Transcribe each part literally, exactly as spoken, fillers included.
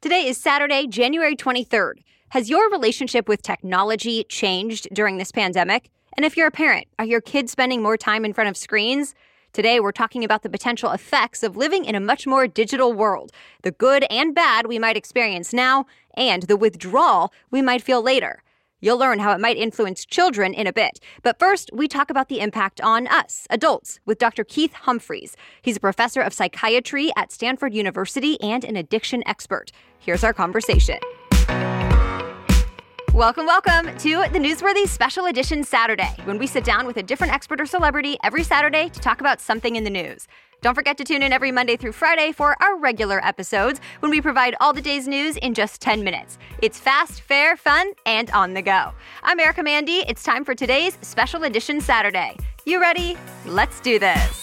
Today is Saturday, January twenty-third. Has your relationship with technology changed during this pandemic? And if you're a parent, are your kids spending more time in front of screens? Today, we're talking about the potential effects of living in a much more digital world, the good and bad we might experience now, and the withdrawal we might feel later. You'll learn how it might influence children in a bit. But first, we talk about the impact on us, adults, with Doctor Keith Humphreys. He's a professor of psychiatry at Stanford University and an addiction expert. Here's our conversation. Welcome, welcome to the Newsworthy Special Edition Saturday, when we sit down with a different expert or celebrity every Saturday to talk about something in the news. Don't forget to tune in every Monday through Friday for our regular episodes, when we provide all the day's news in just ten minutes. It's fast, fair, fun, and on the go. I'm Erica Mandy. It's time for today's Special Edition Saturday. You ready? Let's do this.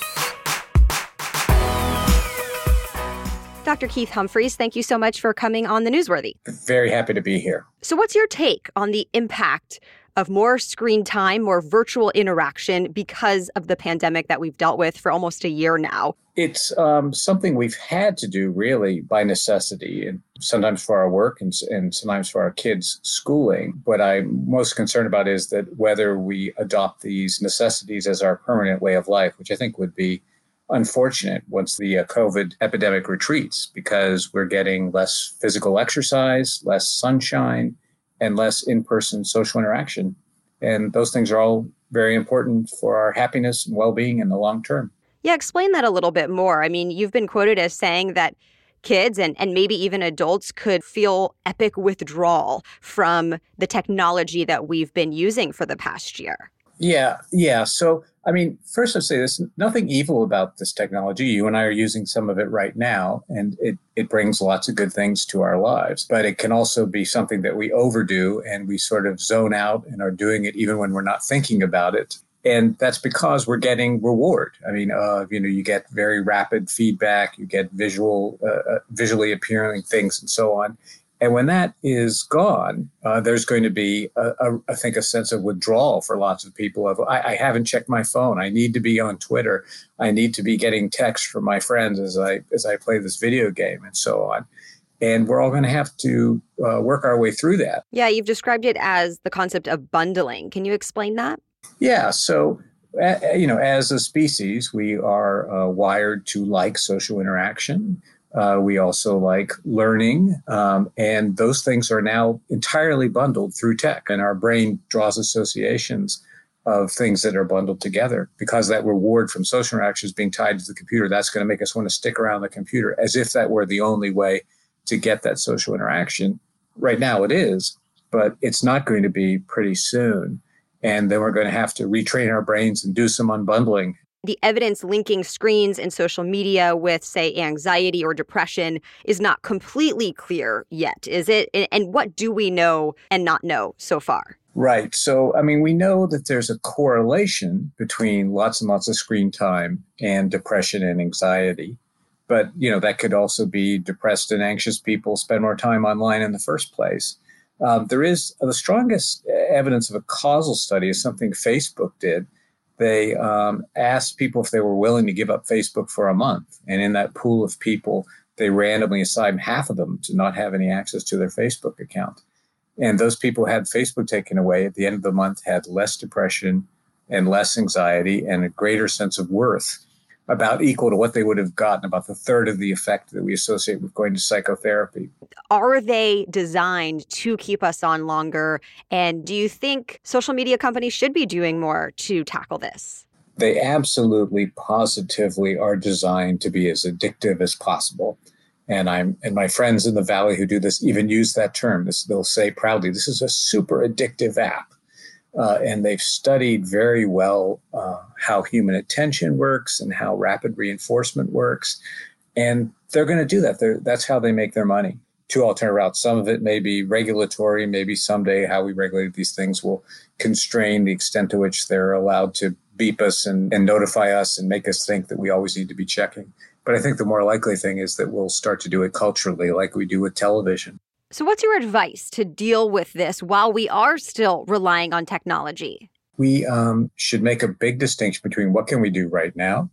Doctor Keith Humphreys, thank you so much for coming on the Newsworthy. Very happy to be here. So what's your take on the impact of more screen time, more virtual interaction because of the pandemic that we've dealt with for almost a year now? It's um, something we've had to do really by necessity, and sometimes for our work and, and sometimes for our kids' schooling. What I'm most concerned about is that whether we adopt these necessities as our permanent way of life, which I think would be unfortunate once the uh, COVID epidemic retreats, because we're getting less physical exercise, less sunshine, and less in-person social interaction. And those things are all very important for our happiness and well-being in the long term. Yeah, explain that a little bit more. I mean, you've been quoted as saying that kids and, and maybe even adults could feel epic withdrawal from the technology that we've been using for the past year. Yeah, yeah. So, I mean, first I'd say there's nothing evil about this technology. You and I are using some of it right now, and it, it brings lots of good things to our lives. But it can also be something that we overdo and we sort of zone out and are doing it even when we're not thinking about it. And that's because we're getting reward. I mean, uh, you know, you get very rapid feedback, you get visual, uh, visually appealing things and so on. And when that is gone, uh, there's going to be, a, a, I think, a sense of withdrawal for lots of people of, I, I haven't checked my phone. I need to be on Twitter. I need to be getting texts from my friends as I as I play this video game and so on. And we're all going to have to uh, work our way through that. Yeah, you've described it as the concept of bundling. Can you explain that? Yeah, so, uh, you know, as a species, we are uh, wired to like social interaction. Uh, we also like learning, um, and those things are now entirely bundled through tech, and our brain draws associations of things that are bundled together because that reward from social interaction is being tied to the computer. That's going to make us want to stick around the computer as if that were the only way to get that social interaction. Right now it is, but it's not going to be pretty soon. And then we're going to have to retrain our brains and do some unbundling. The evidence linking screens and social media with, say, anxiety or depression is not completely clear yet, is it? And what do we know and not know so far? Right. So, I mean, we know that there's a correlation between lots and lots of screen time and depression and anxiety. But, you know, that could also be depressed and anxious people spend more time online in the first place. Um, there is uh, the strongest evidence of a causal study is something Facebook did. They um, asked people if they were willing to give up Facebook for a month. And in that pool of people, they randomly assigned half of them to not have any access to their Facebook account. And those people who had Facebook taken away at the end of the month had less depression and less anxiety and a greater sense of worth, about equal to what they would have gotten, about the third of the effect that we associate with going to psychotherapy. Are they designed to keep us on longer? And do you think social media companies should be doing more to tackle this? They absolutely, positively are designed to be as addictive as possible. And I'm and my friends in the Valley who do this even use that term. This, they'll say proudly, this is a super addictive app. Uh, and they've studied very well uh, how human attention works and how rapid reinforcement works. And they're going to do that. They're, that's how they make their money. Two alternate routes. Some of it may be regulatory. Maybe someday how we regulate these things will constrain the extent to which they're allowed to beep us and, and notify us and make us think that we always need to be checking. But I think the more likely thing is that we'll start to do it culturally like we do with television. So what's your advice to deal with this while we are still relying on technology? We um, should make a big distinction between what can we do right now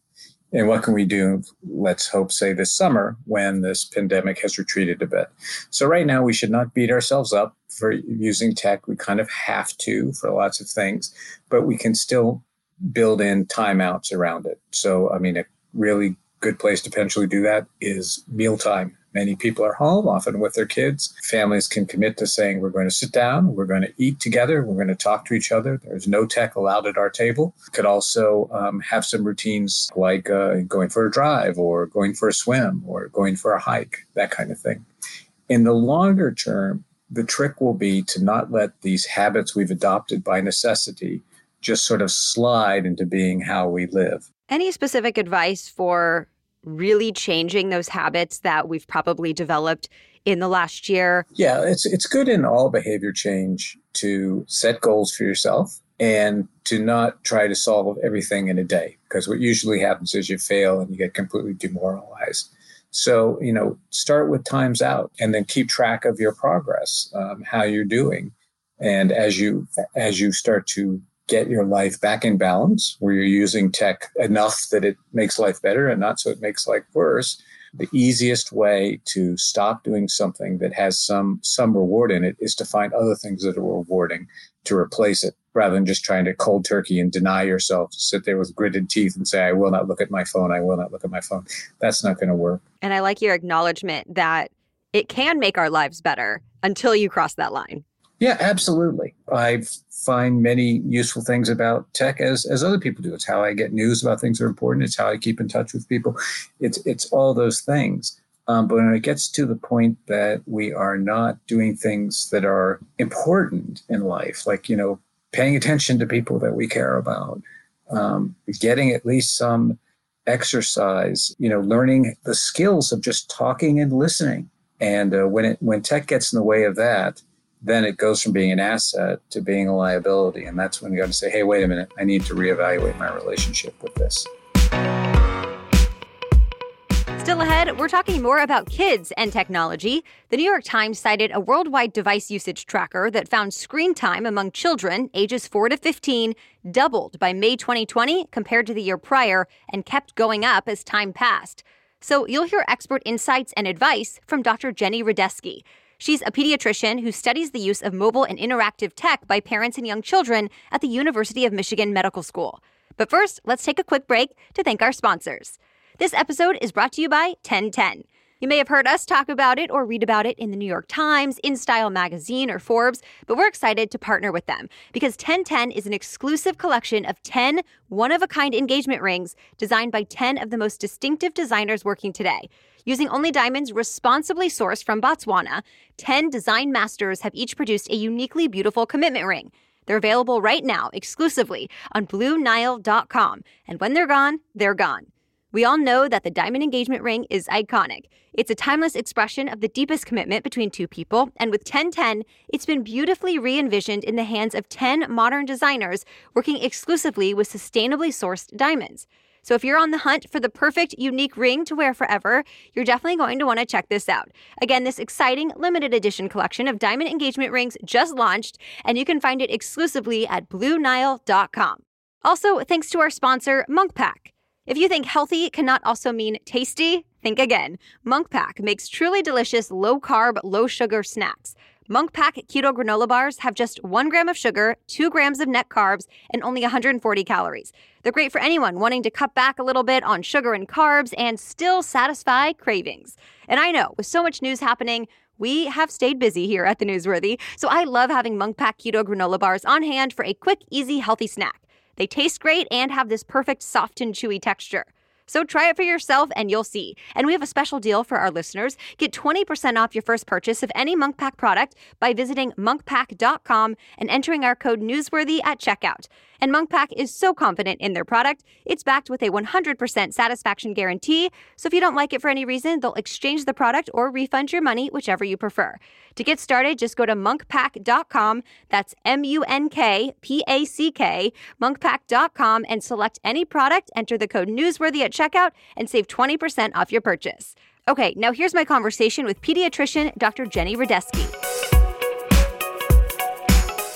And what can we do, let's hope, say, this summer when this pandemic has retreated a bit? So right now, we should not beat ourselves up for using tech. We kind of have to for lots of things, but we can still build in timeouts around it. So, I mean, a really good place to potentially do that is mealtime. Many people are home, often with their kids. Families can commit to saying, we're going to sit down, we're going to eat together, we're going to talk to each other. There's no tech allowed at our table. Could also um, have some routines like uh, going for a drive or going for a swim or going for a hike, that kind of thing. In the longer term, the trick will be to not let these habits we've adopted by necessity just sort of slide into being how we live. Any specific advice for really changing those habits that we've probably developed in the last year? Yeah, it's it's good in all behavior change to set goals for yourself and to not try to solve everything in a day, because what usually happens is you fail and you get completely demoralized. So, you know, start with times out and then keep track of your progress, um, how you're doing. And as you as you start to get your life back in balance, where you're using tech enough that it makes life better and not so it makes life worse, the easiest way to stop doing something that has some some reward in it is to find other things that are rewarding to replace it, rather than just trying to cold turkey and deny yourself, to sit there with gritted teeth and say, I will not look at my phone, I will not look at my phone. That's not going to work. And I like your acknowledgement that it can make our lives better until you cross that line. Yeah, absolutely. I find many useful things about tech as as other people do. It's how I get news about things that are important. It's how I keep in touch with people. It's it's all those things. Um, but when it gets to the point that we are not doing things that are important in life, like, you know, paying attention to people that we care about, um, getting at least some exercise, you know, learning the skills of just talking and listening. And uh, when it when tech gets in the way of that, then it goes from being an asset to being a liability. And that's when you got to say, hey, wait a minute, I need to reevaluate my relationship with this. Still ahead, we're talking more about kids and technology. The New York Times cited a worldwide device usage tracker that found screen time among children ages four to fifteen doubled by May twenty twenty compared to the year prior and kept going up as time passed. So you'll hear expert insights and advice from Doctor Jenny Radesky. She's a pediatrician who studies the use of mobile and interactive tech by parents and young children at the University of Michigan Medical School. But first, let's take a quick break to thank our sponsors. This episode is brought to you by ten ten. You may have heard us talk about it or read about it in the New York Times, InStyle magazine, or Forbes, but we're excited to partner with them because ten ten is an exclusive collection of ten one-of-a-kind engagement rings designed by ten of the most distinctive designers working today. Using only diamonds responsibly sourced from Botswana, ten design masters have each produced a uniquely beautiful commitment ring. They're available right now exclusively on Blue Nile dot com, and when they're gone, they're gone. We all know that the diamond engagement ring is iconic. It's a timeless expression of the deepest commitment between two people, and with ten ten, it's been beautifully re-envisioned in the hands of ten modern designers working exclusively with sustainably sourced diamonds. So if you're on the hunt for the perfect, unique ring to wear forever, you're definitely going to want to check this out. Again, this exciting limited edition collection of diamond engagement rings just launched, and you can find it exclusively at Blue Nile dot com. Also, thanks to our sponsor, MunkPak. If you think healthy cannot also mean tasty, think again. MunkPak makes truly delicious low-carb, low-sugar snacks. MunkPak Keto Granola Bars have just one gram of sugar, two grams of net carbs, and only one hundred forty calories. They're great for anyone wanting to cut back a little bit on sugar and carbs and still satisfy cravings. And I know, with so much news happening, we have stayed busy here at The Newsworthy, so I love having MunkPak Keto Granola Bars on hand for a quick, easy, healthy snack. They taste great and have this perfect soft and chewy texture. So try it for yourself and you'll see. And we have a special deal for our listeners. Get twenty percent off your first purchase of any MunkPak product by visiting Munk Pak dot com and entering our code Newsworthy at checkout. And MunkPak is so confident in their product, it's backed with a one hundred percent satisfaction guarantee. So if you don't like it for any reason, they'll exchange the product or refund your money, whichever you prefer. To get started, just go to Munk Pak dot com. That's M U N K P A C K, Munk Pak dot com, and select any product, enter the code Newsworthy at checkout, and save twenty percent off your purchase. Okay, now here's my conversation with pediatrician Doctor Jenny Radesky.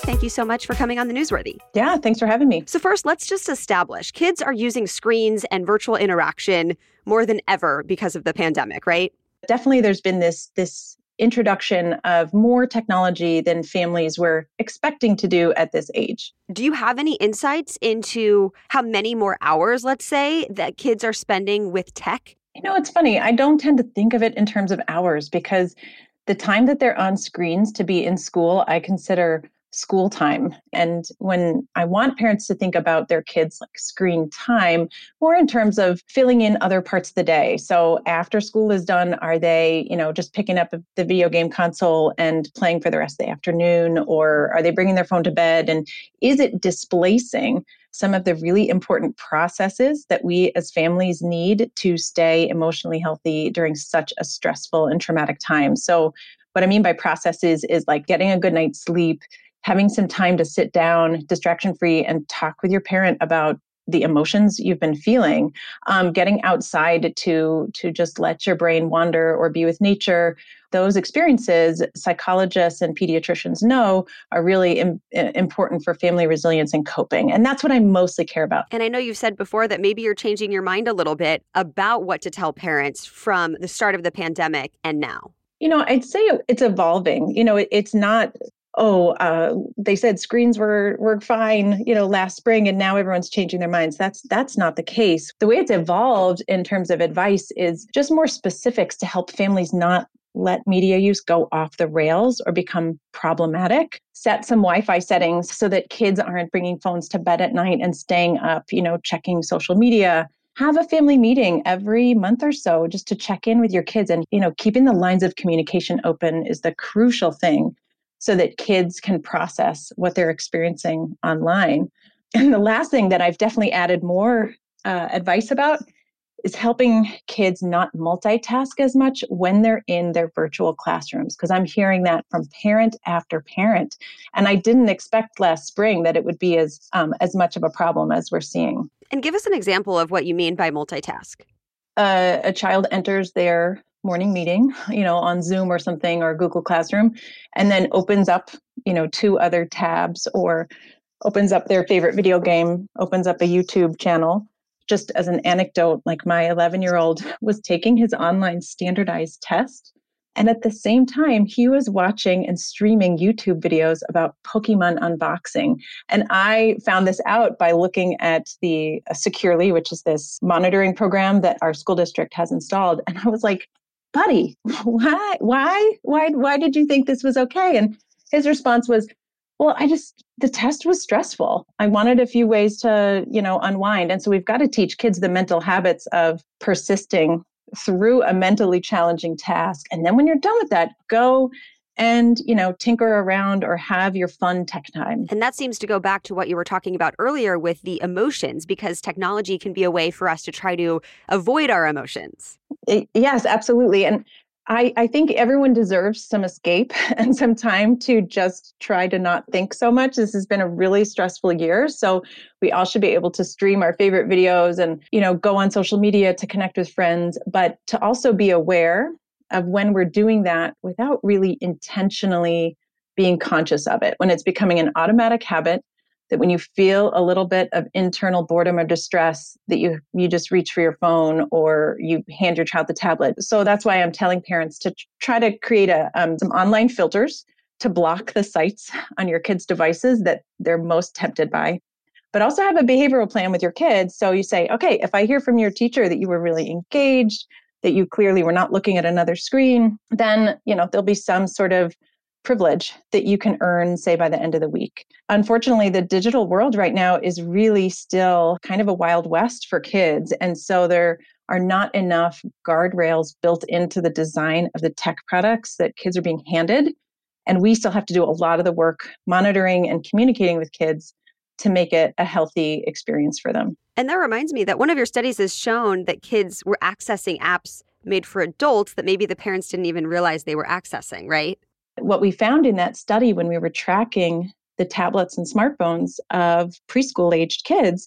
thank you so much for coming on The Newsworthy. Yeah, thanks for having me. So first, let's just establish kids are using screens and virtual interaction more than ever because of the pandemic, right? Definitely there's been this this introduction of more technology than families were expecting to do at this age. Do you have any insights into how many more hours, let's say, that kids are spending with tech? You know, it's funny. I don't tend to think of it in terms of hours because the time that they're on screens to be in school, I consider school time. And when I want parents to think about their kids' like screen time, more in terms of filling in other parts of the day. So after school is done, are they, you know, just picking up the video game console and playing for the rest of the afternoon, or are they bringing their phone to bed? And is it displacing some of the really important processes that we as families need to stay emotionally healthy during such a stressful and traumatic time? So what I mean by processes is like getting a good night's sleep, having some time to sit down, distraction-free, and talk with your parent about the emotions you've been feeling, um, getting outside to, to just let your brain wander or be with nature. Those experiences, psychologists and pediatricians know are really im- important for family resilience and coping. And that's what I mostly care about. And I know you've said before that maybe you're changing your mind a little bit about what to tell parents from the start of the pandemic and now. You know, I'd say it's evolving. You know, it, it's not... oh, uh, they said screens were were fine, you know, last spring, and now everyone's changing their minds. That's that's not the case. The way it's evolved in terms of advice is just more specifics to help families not let media use go off the rails or become problematic. Set some Wi-Fi settings so that kids aren't bringing phones to bed at night and staying up, you know, checking social media. Have a family meeting every month or so just to check in with your kids. And, you know, keeping the lines of communication open is the crucial thing, so that kids can process what they're experiencing online. And the last thing that I've definitely added more uh, advice about is helping kids not multitask as much when they're in their virtual classrooms, because I'm hearing that from parent after parent. And I didn't expect last spring that it would be as um, as much of a problem as we're seeing. And give us an example of what you mean by multitask. Uh, a child enters their morning meeting, you know, on Zoom or something, or Google Classroom, and then opens up, you know, two other tabs, or opens up their favorite video game, opens up a YouTube channel. Just as an anecdote, like my eleven-year-old was taking his online standardized test, and at the same time, he was watching and streaming YouTube videos about Pokemon unboxing. And I found this out by looking at the uh, Securely, which is this monitoring program that our school district has installed. And I was like, buddy, why, why, why, why did you think this was okay? And his response was, well, I just, the test was stressful. I wanted a few ways to, you know, unwind. And so we've got to teach kids the mental habits of persisting through a mentally challenging task. And then when you're done with that, go and, you know, tinker around or have your fun tech time. And that seems to go back to what you were talking about earlier with the emotions, because technology can be a way for us to try to avoid our emotions. It, yes, absolutely. And I, I think everyone deserves some escape and some time to just try to not think so much. This has been a really stressful year. So we all should be able to stream our favorite videos and, you know, go on social media to connect with friends, but to also be aware of when we're doing that without really intentionally being conscious of it. When it's becoming an automatic habit, that when you feel a little bit of internal boredom or distress, that you you just reach for your phone or you hand your child the tablet. So that's why I'm telling parents to try to create a um, some online filters to block the sites on your kids' devices that they're most tempted by. But also have a behavioral plan with your kids. So you say, okay, if I hear from your teacher that you were really engaged, that you clearly were not looking at another screen, then, you know, there'll be some sort of privilege that you can earn, say, by the end of the week. Unfortunately, the digital world right now is really still kind of a wild west for kids. And so there are not enough guardrails built into the design of the tech products that kids are being handed. And we still have to do a lot of the work monitoring and communicating with kids to make it a healthy experience for them. And that reminds me that one of your studies has shown that kids were accessing apps made for adults that maybe the parents didn't even realize they were accessing, right? What we found in that study when we were tracking the tablets and smartphones of preschool-aged kids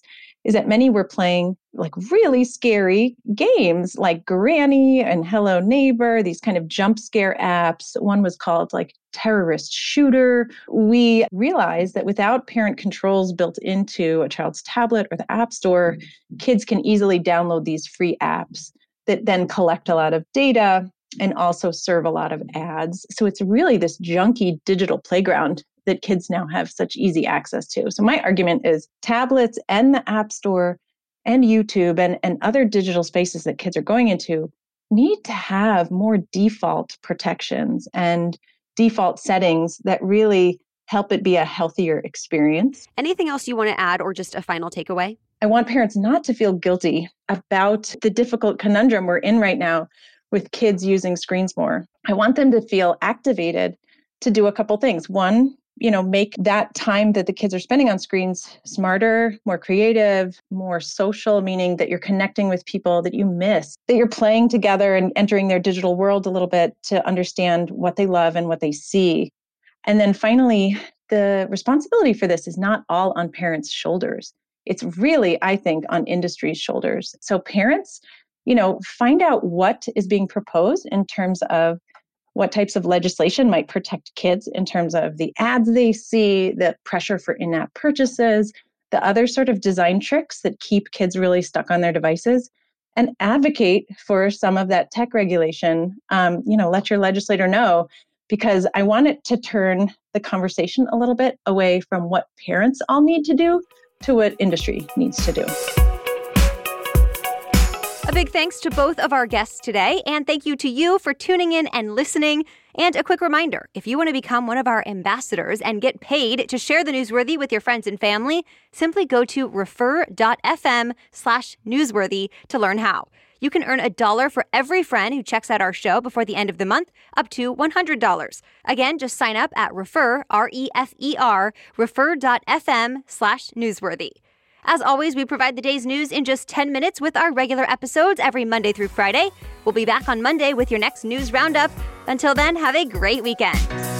is that many were playing like really scary games like Granny and Hello Neighbor, these kind of jump scare apps. One was called like Terrorist Shooter. We realized that without parent controls built into a child's tablet or the App Store, kids can easily download these free apps that then collect a lot of data and also serve a lot of ads. So it's really this junky digital playground that kids now have such easy access to. So my argument is tablets and the App Store and YouTube and, and other digital spaces that kids are going into need to have more default protections and default settings that really help it be a healthier experience. Anything else you want to add or just a final takeaway? I want parents not to feel guilty about the difficult conundrum we're in right now with kids using screens more. I want them to feel activated to do a couple things. One, you know, make that time that the kids are spending on screens smarter, more creative, more social, meaning that you're connecting with people that you miss, that you're playing together and entering their digital world a little bit to understand what they love and what they see. And then finally, the responsibility for this is not all on parents' shoulders. It's really, I think, on industry's shoulders. So parents, you know, find out what is being proposed in terms of what types of legislation might protect kids in terms of the ads they see, the pressure for in-app purchases, the other sort of design tricks that keep kids really stuck on their devices, and advocate for some of that tech regulation. Um, you know, let your legislator know, because I want it to turn the conversation a little bit away from what parents all need to do to what industry needs to do. A big thanks to both of our guests today, and thank you to you for tuning in and listening. And a quick reminder, if you want to become one of our ambassadors and get paid to share the Newsworthy with your friends and family, simply go to refer.fm slash newsworthy to learn how. You can earn a dollar for every friend who checks out our show before the end of the month, up to one hundred dollars. Again, just sign up at refer, R E F E R, refer.fm slash newsworthy. As always, we provide the day's news in just ten minutes with our regular episodes every Monday through Friday. We'll be back on Monday with your next news roundup. Until then, have a great weekend.